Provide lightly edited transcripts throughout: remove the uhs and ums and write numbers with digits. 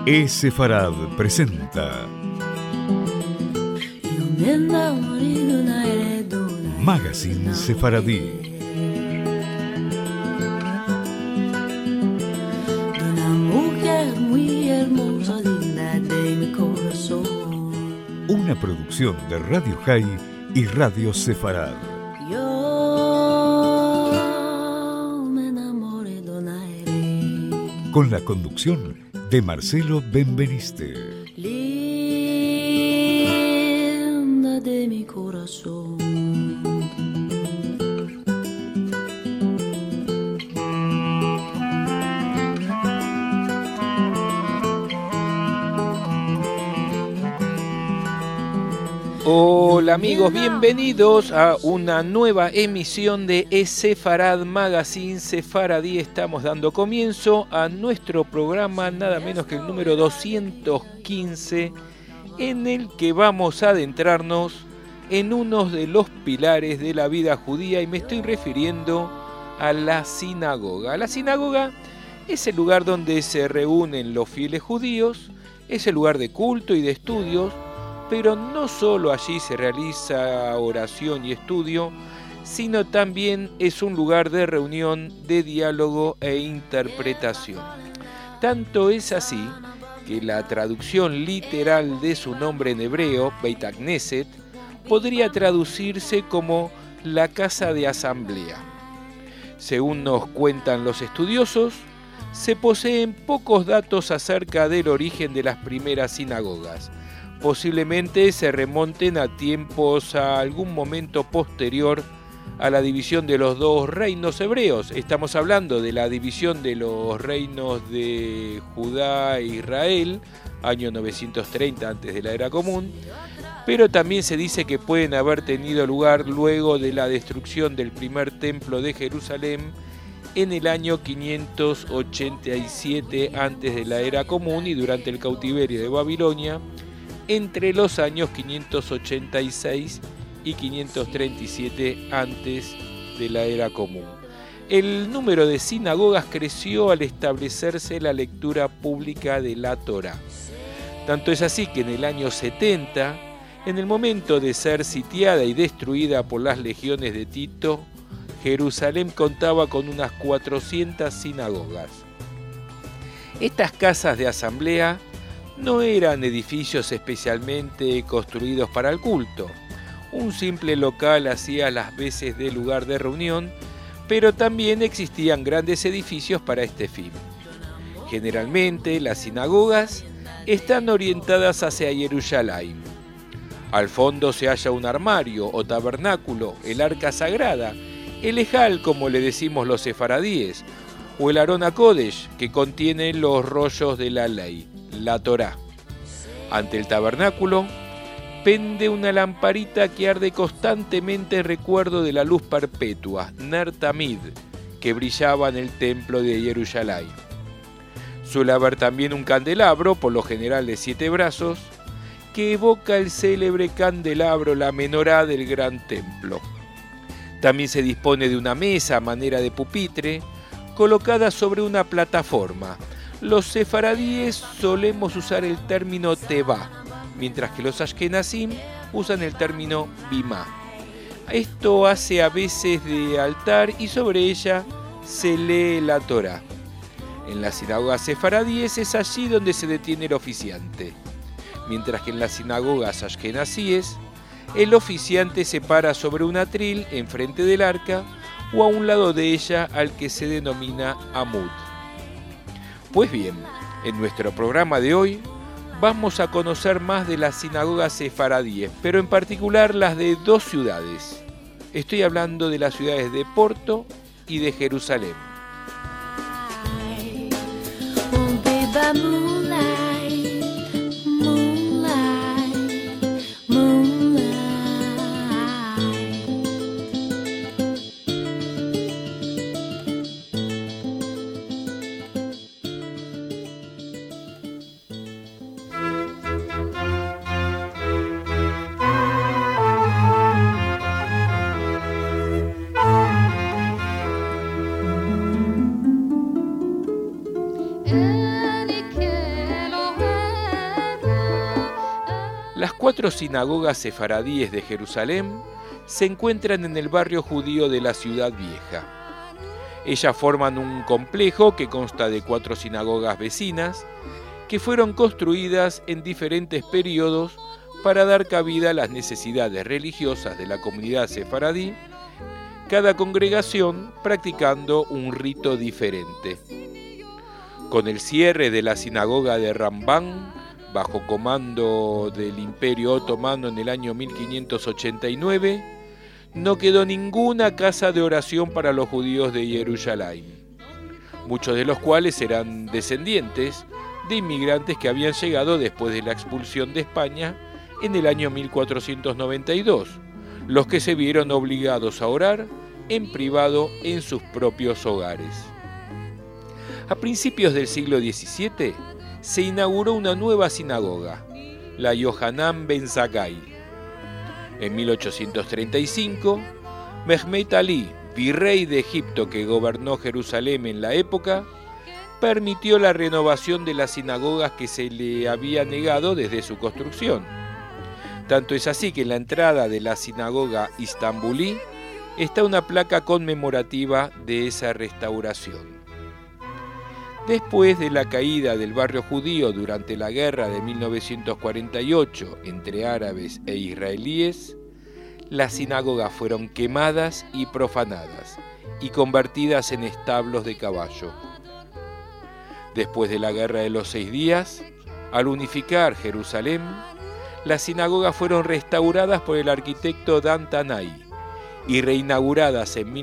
Sefarad presenta Magazine Sefaradí. Una producción de Radio High y Radio Sefarad. Con la conducción de Marcelo Benveniste. Linda de mi corazón. Hola amigos, bienvenidos a una nueva emisión de Sefarad Magazine Sefaradí. Estamos dando comienzo a nuestro programa, nada menos que el número 215, en el que vamos a adentrarnos en uno de los pilares de la vida judía, y me estoy refiriendo a la sinagoga. La sinagoga es el lugar donde se reúnen los fieles judíos, es el lugar de culto y de estudios, pero no solo allí se realiza oración y estudio, sino también es un lugar de reunión, de diálogo e interpretación. Tanto es así que la traducción literal de su nombre en hebreo, Beit HaKnesset, podría traducirse como la casa de asamblea. Según nos cuentan los estudiosos, se poseen pocos datos acerca del origen de las primeras sinagogas. Posiblemente se remonten a tiempos, a algún momento posterior a la división de los dos reinos hebreos. Estamos hablando de la división de los reinos de Judá e Israel, año 930 antes de la Era Común, pero también se dice que pueden haber tenido lugar luego de la destrucción del primer templo de Jerusalén en el año 587 antes de la Era Común y durante el cautiverio de Babilonia, entre los años 586 y 537 antes de la Era Común. El número de sinagogas creció al establecerse la lectura pública de la Torá. Tanto es así que en el año 70, en el momento de ser sitiada y destruida por las legiones de Tito, Jerusalén contaba con unas 400 sinagogas. Estas casas de asamblea no eran edificios especialmente construidos para el culto. Un simple local hacía las veces de lugar de reunión, pero también existían grandes edificios para este fin. Generalmente las sinagogas están orientadas hacia Jerusalén. Al fondo se halla un armario o tabernáculo, el arca sagrada, el ejal, como le decimos los sefaradíes, o el Arón HaKodesh, que contiene los rollos de la ley, la Torá. Ante el tabernáculo pende una lamparita que arde constantemente en recuerdo de la luz perpetua, Ner Tamid, que brillaba en el templo de Jerusalén. Suele haber también un candelabro, por lo general de 7 brazos, que evoca el célebre candelabro, la menorá del gran templo. También se dispone de una mesa a manera de pupitre, colocada sobre una plataforma. Los sefaradíes solemos usar el término tebá, mientras que los ashkenazim usan el término bimá. Esto hace a veces de altar y sobre ella se lee la Torá. En las sinagogas sefaradíes es allí donde se detiene el oficiante, mientras que en las sinagogas ashkenazíes el oficiante se para sobre un atril enfrente del arca o a un lado de ella al que se denomina amud. Pues bien, en nuestro programa de hoy vamos a conocer más de las sinagogas sefaradíes, pero en particular las de dos ciudades. Estoy hablando de las ciudades de Porto y de Jerusalén. Las 4 sinagogas sefaradíes de Jerusalén se encuentran en el barrio judío de la Ciudad Vieja. Ellas forman un complejo que consta de 4 sinagogas vecinas que fueron construidas en diferentes periodos para dar cabida a las necesidades religiosas de la comunidad sefaradí, cada congregación practicando un rito diferente. Con el cierre de la sinagoga de Rambam, bajo comando del Imperio Otomano en el año 1589, no quedó ninguna casa de oración para los judíos de Jerusalén, muchos de los cuales eran descendientes de inmigrantes que habían llegado después de la expulsión de España en el año 1492, los que se vieron obligados a orar en privado en sus propios hogares. A principios del siglo XVII se inauguró una nueva sinagoga, la Yohanan Ben Zakkai. En 1835, Mehmet Ali, virrey de Egipto que gobernó Jerusalén en la época, permitió la renovación de las sinagogas que se le había negado desde su construcción. Tanto es así que en la entrada de la sinagoga istambulí está una placa conmemorativa de esa restauración. Después de la caída del barrio judío durante la guerra de 1948 entre árabes e israelíes, las sinagogas fueron quemadas y profanadas y convertidas en establos de caballo. Después de la Guerra de los 6 días, al unificar Jerusalén, las sinagogas fueron restauradas por el arquitecto Dan Tanay y reinauguradas en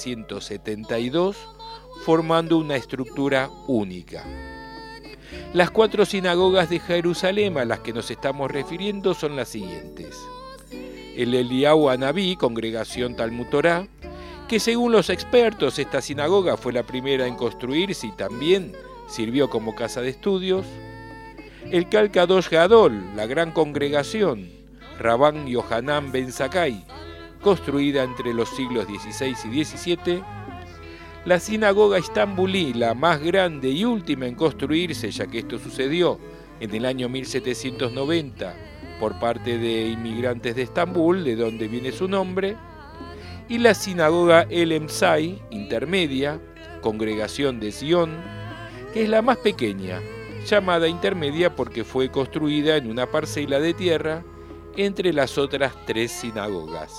1972, formando una estructura única. Las 4 sinagogas de Jerusalén a las que nos estamos refiriendo son las siguientes. El Eliyahu Hanabí, congregación Talmud Torá, que según los expertos esta sinagoga fue la primera en construirse y también sirvió como casa de estudios. El Kal Kadosh Gadol, la gran congregación, Rabban Yohanan Ben Zakkai, construida entre los siglos XVI y XVII. La sinagoga istambulí, la más grande y última en construirse, ya que esto sucedió en el año 1790 por parte de inmigrantes de Estambul, de donde viene su nombre, y la sinagoga El Emsai, intermedia, congregación de Sion, que es la más pequeña, llamada intermedia porque fue construida en una parcela de tierra entre las otras 3 sinagogas.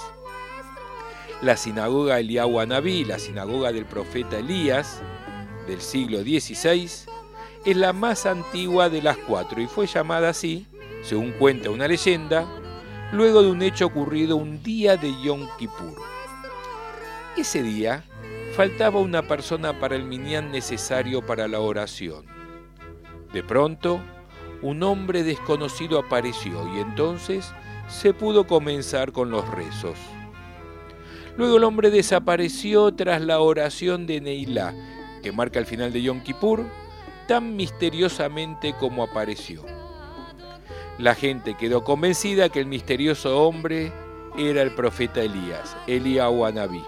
La sinagoga Eliyahu Hanabí, la sinagoga del profeta Elías, del siglo XVI, es la más antigua de las 4 y fue llamada así, según cuenta una leyenda, luego de un hecho ocurrido un día de Yom Kippur. Ese día faltaba una persona para el minyan necesario para la oración. De pronto, un hombre desconocido apareció y entonces se pudo comenzar con los rezos. Luego el hombre desapareció tras la oración de Neilá, que marca el final de Yom Kippur, tan misteriosamente como apareció. La gente quedó convencida que el misterioso hombre era el profeta Elías, Eliyahu Hanabí.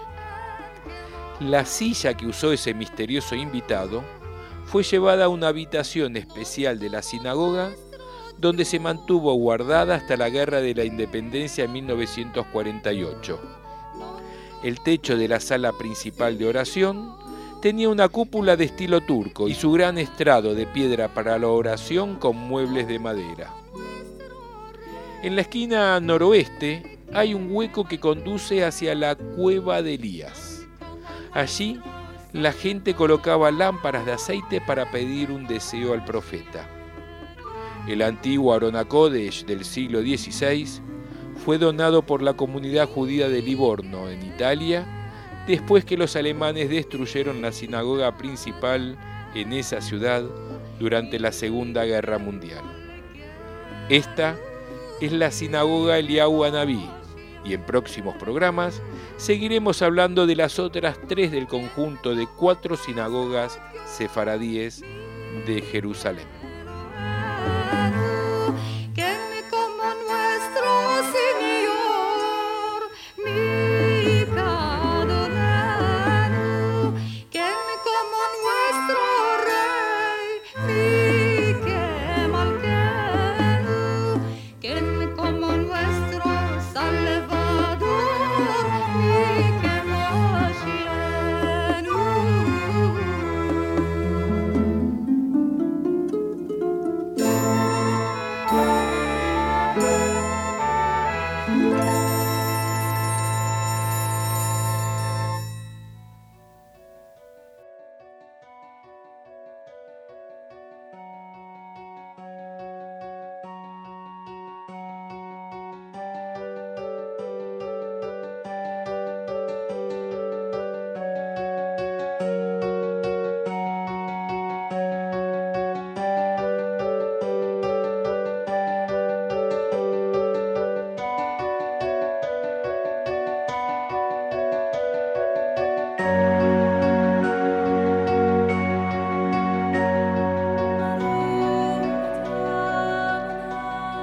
La silla que usó ese misterioso invitado fue llevada a una habitación especial de la sinagoga, donde se mantuvo guardada hasta la Guerra de la Independencia en 1948. El techo de la sala principal de oración tenía una cúpula de estilo turco y su gran estrado de piedra para la oración con muebles de madera. En la esquina noroeste hay un hueco que conduce hacia la cueva de Elías. Allí la gente colocaba lámparas de aceite para pedir un deseo al profeta. El antiguo Aron HaKodesh del siglo XVI fue donado por la comunidad judía de Livorno, en Italia, después que los alemanes destruyeron la sinagoga principal en esa ciudad durante la Segunda Guerra Mundial. Esta es la sinagoga Eliyahu Hanabí, y en próximos programas seguiremos hablando de las otras 3 del conjunto de 4 sinagogas sefaradíes de Jerusalén. Come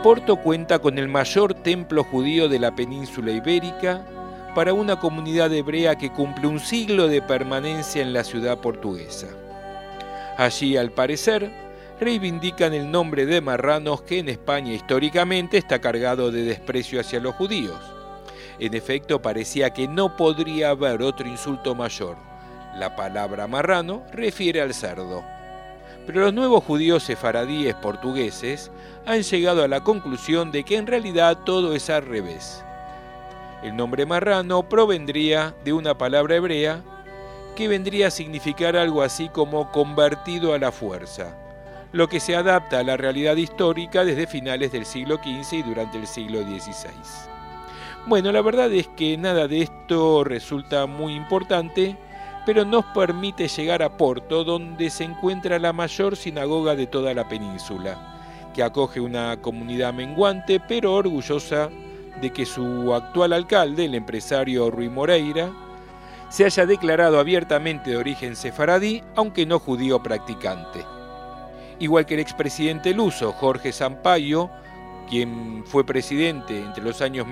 Porto cuenta con el mayor templo judío de la península ibérica para una comunidad hebrea que cumple un siglo de permanencia en la ciudad portuguesa. Allí, al parecer, reivindican el nombre de marranos que en España históricamente está cargado de desprecio hacia los judíos. En efecto, parecía que no podría haber otro insulto mayor. La palabra marrano refiere al cerdo. Pero los nuevos judíos sefaradíes portugueses han llegado a la conclusión de que en realidad todo es al revés. El nombre marrano provendría de una palabra hebrea que vendría a significar algo así como convertido a la fuerza, lo que se adapta a la realidad histórica desde finales del siglo XV y durante el siglo XVI. Bueno, la verdad es que nada de esto resulta muy importante, pero nos permite llegar a Porto, donde se encuentra la mayor sinagoga de toda la península, que acoge una comunidad menguante, pero orgullosa de que su actual alcalde, el empresario Rui Moreira, se haya declarado abiertamente de origen sefaradí, aunque no judío practicante. Igual que el expresidente luso Jorge Sampaio, quien fue presidente entre los años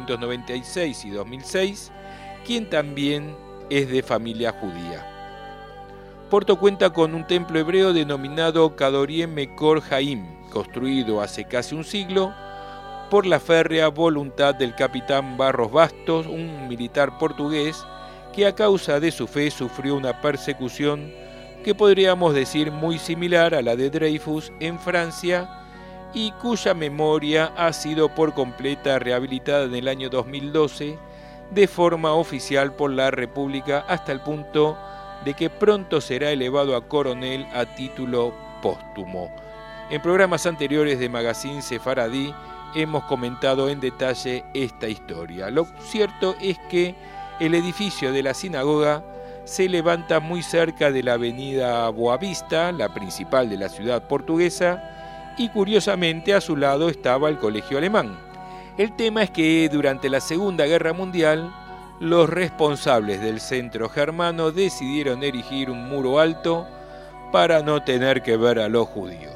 1996 y 2006, quien también es de familia judía. Porto cuenta con un templo hebreo denominado Kadorie Mekor Haim, construido hace casi un siglo por la férrea voluntad del capitán Barros Bastos, un militar portugués que a causa de su fe sufrió una persecución que podríamos decir muy similar a la de Dreyfus en Francia y cuya memoria ha sido por completa rehabilitada en el año 2012 de forma oficial por la República hasta el punto de que pronto será elevado a coronel a título póstumo. En programas anteriores de Magazine Sefaradí hemos comentado en detalle esta historia. Lo cierto es que el edificio de la sinagoga se levanta muy cerca de la avenida Boavista, la principal de la ciudad portuguesa, y curiosamente a su lado estaba el colegio alemán. El tema es que durante la Segunda Guerra Mundial, los responsables del centro germano decidieron erigir un muro alto para no tener que ver a los judíos.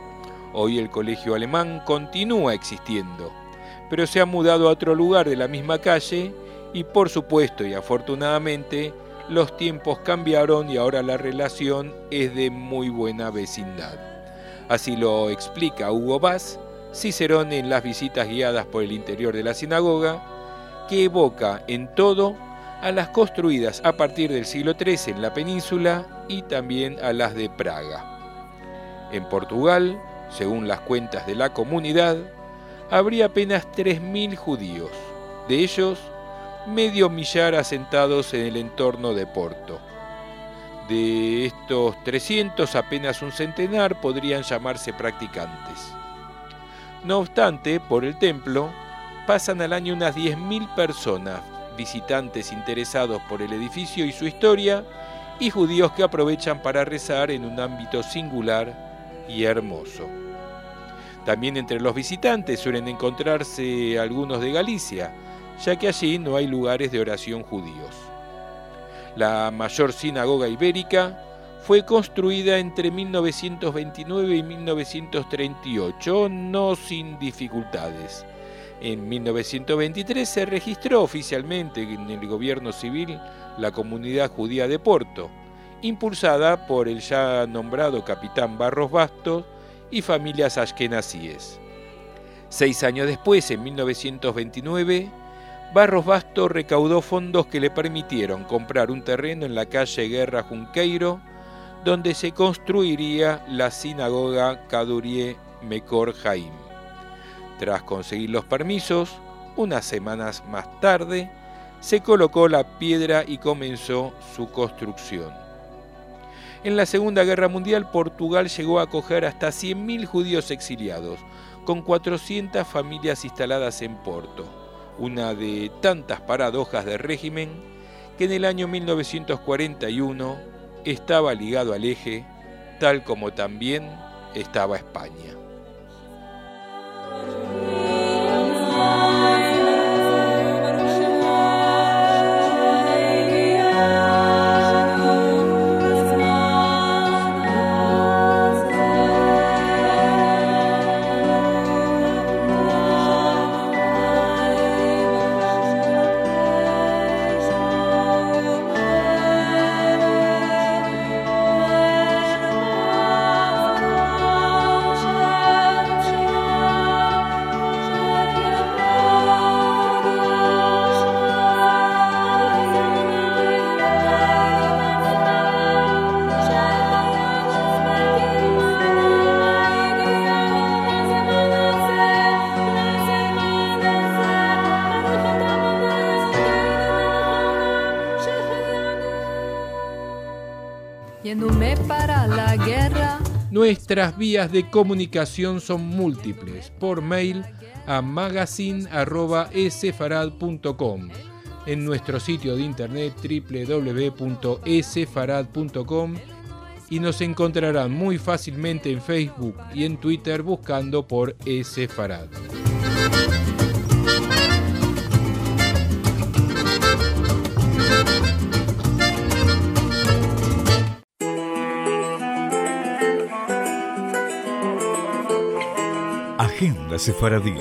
Hoy el colegio alemán continúa existiendo, pero se ha mudado a otro lugar de la misma calle y por supuesto y afortunadamente los tiempos cambiaron y ahora la relación es de muy buena vecindad. Así lo explica Hugo Bas, Cicerone en las visitas guiadas por el interior de la sinagoga, que evoca en todo a las construidas a partir del siglo XIII en la península y también a las de Praga. En Portugal, según las cuentas de la comunidad, habría apenas 3.000 judíos, de ellos medio millar asentados en el entorno de Porto. De estos 300, apenas un centenar podrían llamarse practicantes. No obstante, por el templo pasan al año unas 10.000 personas, visitantes interesados por el edificio y su historia, y judíos que aprovechan para rezar en un ámbito singular y hermoso. También entre los visitantes suelen encontrarse algunos de Galicia, ya que allí no hay lugares de oración judíos. La mayor sinagoga ibérica fue construida entre 1929 y 1938, no sin dificultades. En 1923 se registró oficialmente en el gobierno civil la comunidad judía de Porto, impulsada por el ya nombrado capitán Barros Bastos y familias ashkenazíes. 6 años después, en 1929, Barros Bastos recaudó fondos que le permitieron comprar un terreno en la calle Guerra Junqueiro, donde se construiría la sinagoga Kadorie Mekor Haim. Tras conseguir los permisos, unas semanas más tarde, se colocó la piedra y comenzó su construcción. En la Segunda Guerra Mundial, Portugal llegó a acoger hasta 100.000 judíos exiliados, con 400 familias instaladas en Porto, una de tantas paradojas del régimen que en el año 1941 estaba ligado al eje, tal como también estaba España. yéndome para la guerra. Nuestras vías de comunicación son múltiples. Por mail a magazine@esefarad.com, en nuestro sitio de internet www.esefarad.com, y nos encontrarán muy fácilmente en Facebook y en Twitter buscando por Esefarad. Agenda Sefaradí.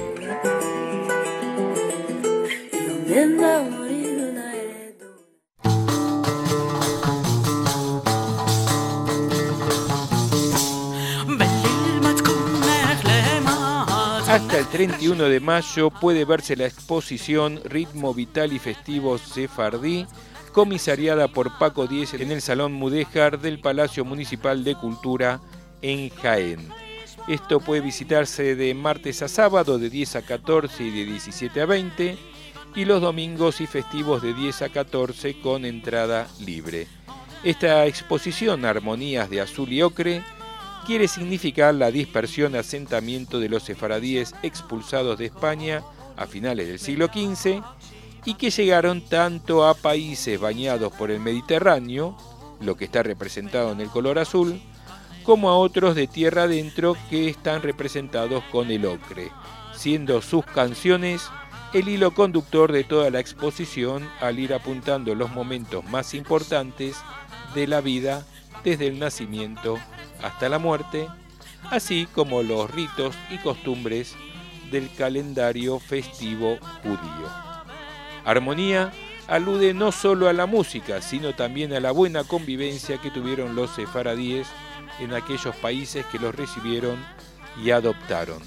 Hasta el 31 de mayo puede verse la exposición Ritmo Vital y Festivo Sefardí, comisariada por Paco Díez en el Salón Mudéjar del Palacio Municipal de Cultura en Jaén. Esto puede visitarse de martes a sábado de 10 a 14 y de 17 a 20, y los domingos y festivos de 10 a 14 con entrada libre. Esta exposición, Armonías de Azul y Ocre, quiere significar la dispersión y asentamiento de los sefaradíes expulsados de España a finales del siglo XV y que llegaron tanto a países bañados por el Mediterráneo, lo que está representado en el color azul, como a otros de tierra adentro que están representados con el ocre, siendo sus canciones el hilo conductor de toda la exposición al ir apuntando los momentos más importantes de la vida desde el nacimiento hasta la muerte, así como los ritos y costumbres del calendario festivo judío. Armonía alude no solo a la música, sino también a la buena convivencia que tuvieron los sefaradíes en aquellos países que los recibieron y adoptaron.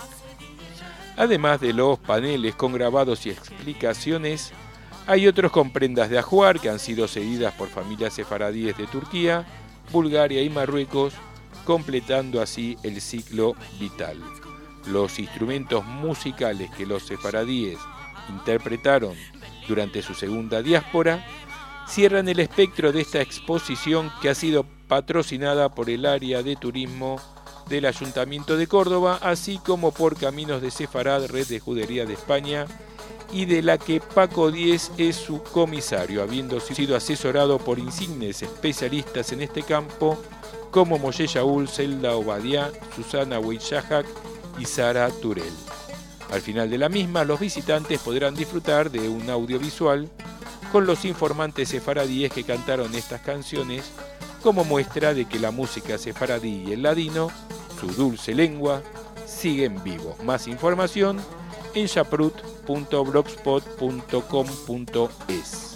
Además de los paneles con grabados y explicaciones, hay otros con prendas de ajuar que han sido cedidas por familias sefaradíes de Turquía, Bulgaria y Marruecos, completando así el ciclo vital. Los instrumentos musicales que los sefaradíes interpretaron durante su segunda diáspora cierran el espectro de esta exposición, que ha sido patrocinada por el área de turismo del Ayuntamiento de Córdoba, así como por Caminos de Sefarad, Red de Judería de España, y de la que Paco Díez es su comisario, habiendo sido asesorado por insignes especialistas en este campo como Moshe Shaul, Zelda Obadiah, Susana Weishahak y Sara Turel. Al final de la misma, los visitantes podrán disfrutar de un audiovisual con los informantes sefaradíes que cantaron estas canciones, como muestra de que la música sefaradí y el ladino, su dulce lengua, siguen vivos. Más información en shaprut.blogspot.com.es.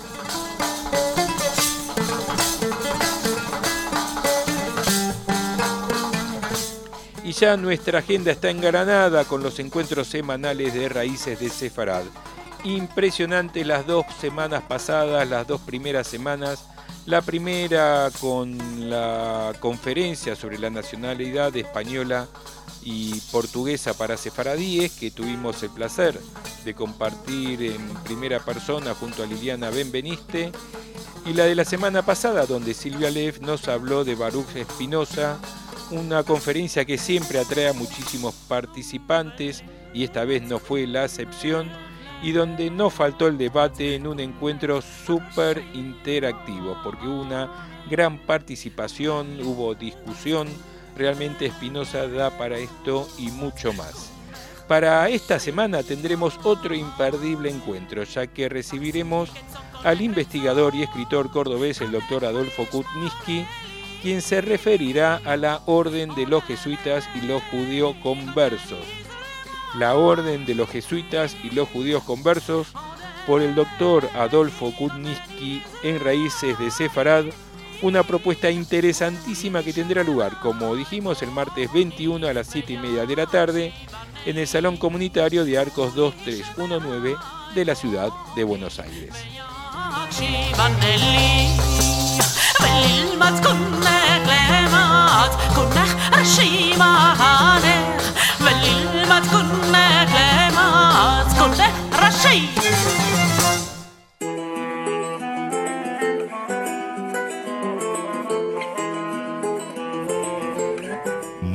Y ya nuestra agenda está engalanada con los encuentros semanales de Raíces de Sefarad. Impresionante las 2 semanas pasadas, las 2 primeras semanas. La primera con la conferencia sobre la nacionalidad española y portuguesa para sefaradíes, que tuvimos el placer de compartir en primera persona junto a Liliana Benveniste, y la de la semana pasada, donde Silvia Leff nos habló de Baruch Espinosa, una conferencia que siempre atrae a muchísimos participantes, y esta vez no fue la excepción, y donde no faltó el debate en un encuentro súper interactivo, porque hubo una gran participación, hubo discusión. Realmente Espinosa da para esto y mucho más. Para esta semana tendremos otro imperdible encuentro, ya que recibiremos al investigador y escritor cordobés, el doctor Adolfo Kutniski, quien se referirá a la Orden de los Jesuitas y los Judíos Conversos. La Orden de los Jesuitas y los Judíos Conversos, por el doctor Adolfo Kutniski, en Raíces de Sefarad, una propuesta interesantísima que tendrá lugar, como dijimos, el martes 21 a las 7:30 de la tarde en el Salón Comunitario de Arcos 2319 de la ciudad de Buenos Aires.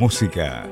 música.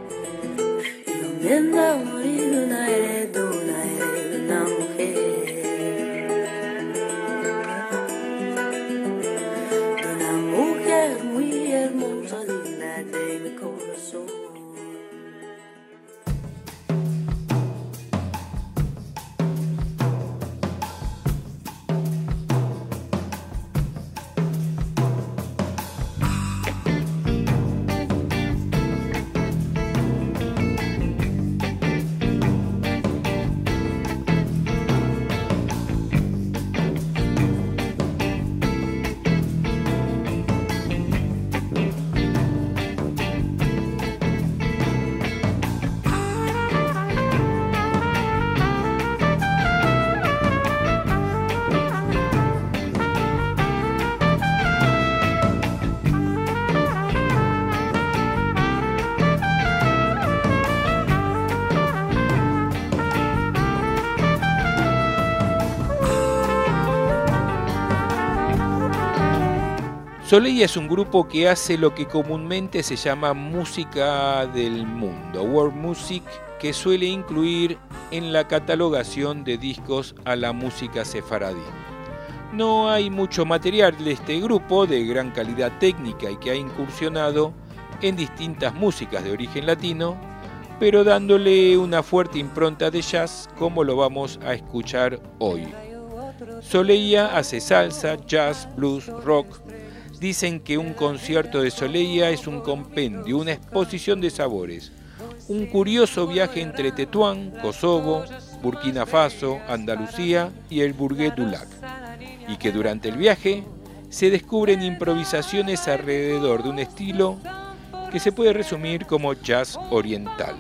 Soleya es un grupo que hace lo que comúnmente se llama música del mundo, world music, que suele incluir en la catalogación de discos a la música sefaradí. No hay mucho material de este grupo de gran calidad técnica y que ha incursionado en distintas músicas de origen latino, pero dándole una fuerte impronta de jazz como lo vamos a escuchar hoy. Soleya hace salsa, jazz, blues, rock. Dicen que un concierto de Soleya es un compendio, una exposición de sabores, un curioso viaje entre Tetuán, Kosovo, Burkina Faso, Andalucía y el Burgués du Lac, y que durante el viaje se descubren improvisaciones alrededor de un estilo que se puede resumir como jazz oriental.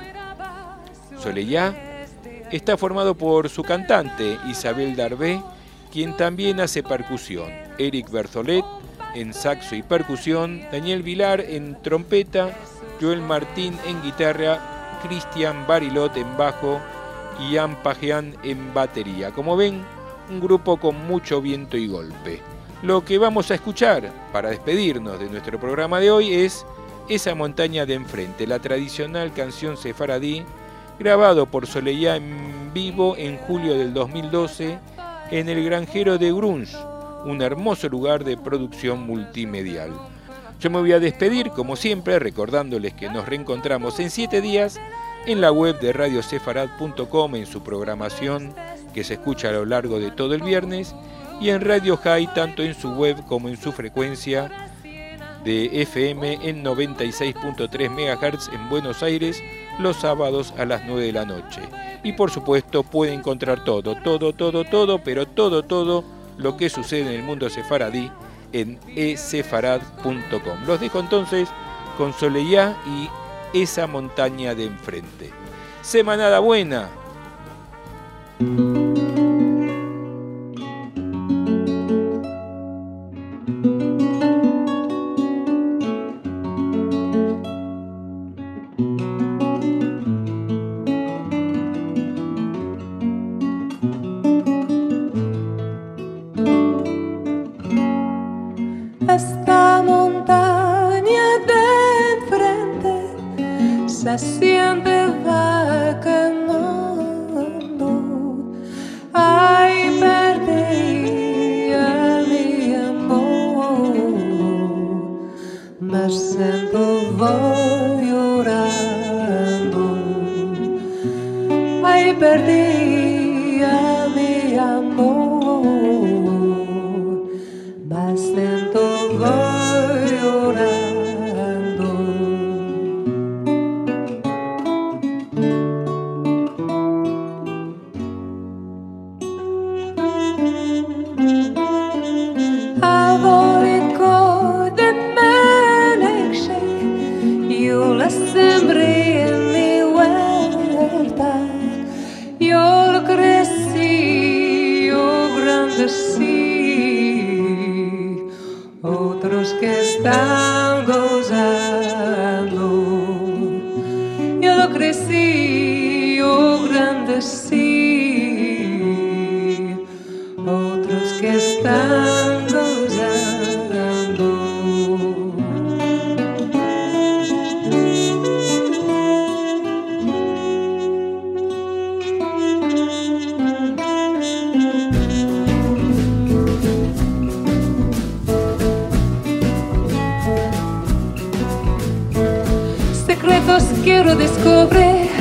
Soleya está formado por su cantante Isabel Darbé, quien también hace percusión, Eric Berthollet en saxo y percusión, Daniel Vilar en trompeta, Joel Martín en guitarra, Cristian Barilot en bajo y Ian Pajean en batería. Como ven, un grupo con mucho viento y golpe. Lo que vamos a escuchar para despedirnos de nuestro programa de hoy es Esa montaña de enfrente, la tradicional canción sefaradí, grabado por Soleya en vivo en julio del 2012 en el Granjero de Grunge, un hermoso lugar de producción multimedial. Yo me voy a despedir, como siempre, recordándoles que nos reencontramos en 7 días en la web de radiosefarad.com, en su programación que se escucha a lo largo de todo el viernes, y en Radio High, tanto en su web como en su frecuencia de FM en 96.3 MHz en Buenos Aires, los sábados a las 9 de la noche. Y por supuesto puede encontrar todo lo que sucede en el mundo sefaradí en esefarad.com. Los dejo entonces con Soleya y Esa montaña de enfrente. Semanada buena. Esta montaña de enfrente se siente va quemando. Ay, perdí a mi amor, me siento voy llorando. Ay, perdí a mi amor, me siento voy llorando. Avorico de menekşe, yo la sembré en mi huerta. Yo lo crecí, yo grandecí, otros que están gozando. Yo lo crecí, yo grandecí, otros que están gozando. secretos quiero descubrir,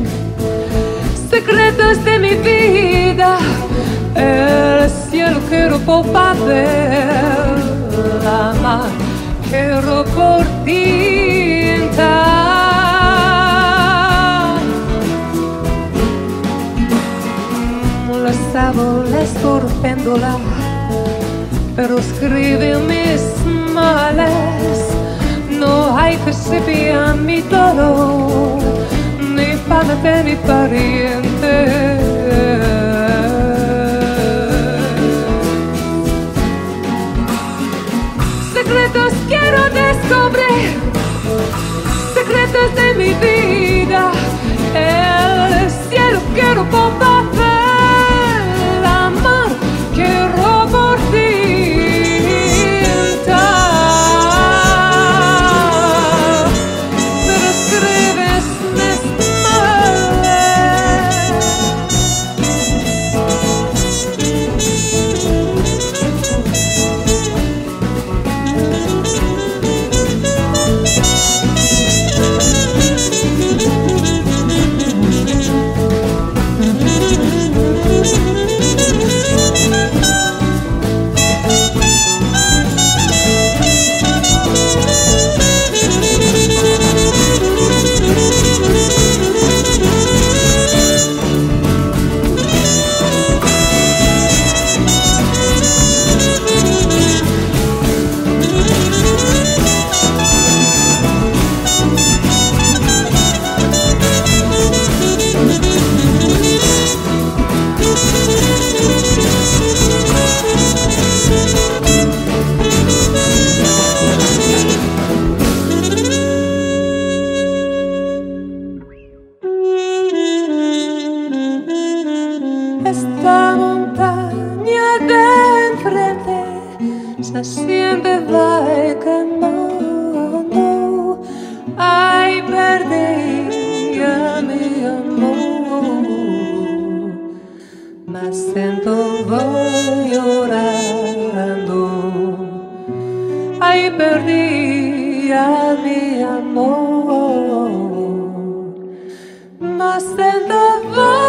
secretos de mi vida. El cielo quiero palpar, la mar quiero por ti entrar. Los árboles por péndulas, pero escriben mis males. No hay que sepa mi dolor, ni padre ni pariente. Secretos quiero descubrir, secretos de mi vida. El cielo quiero palpar, la mar quiero por ti entrar. Pero escribes mis esta montaña de enfrente se siente va quemando. Ay, perdí a mi amor, mas siento voy llorando. Ay, perdí a mi amor, mas siento voy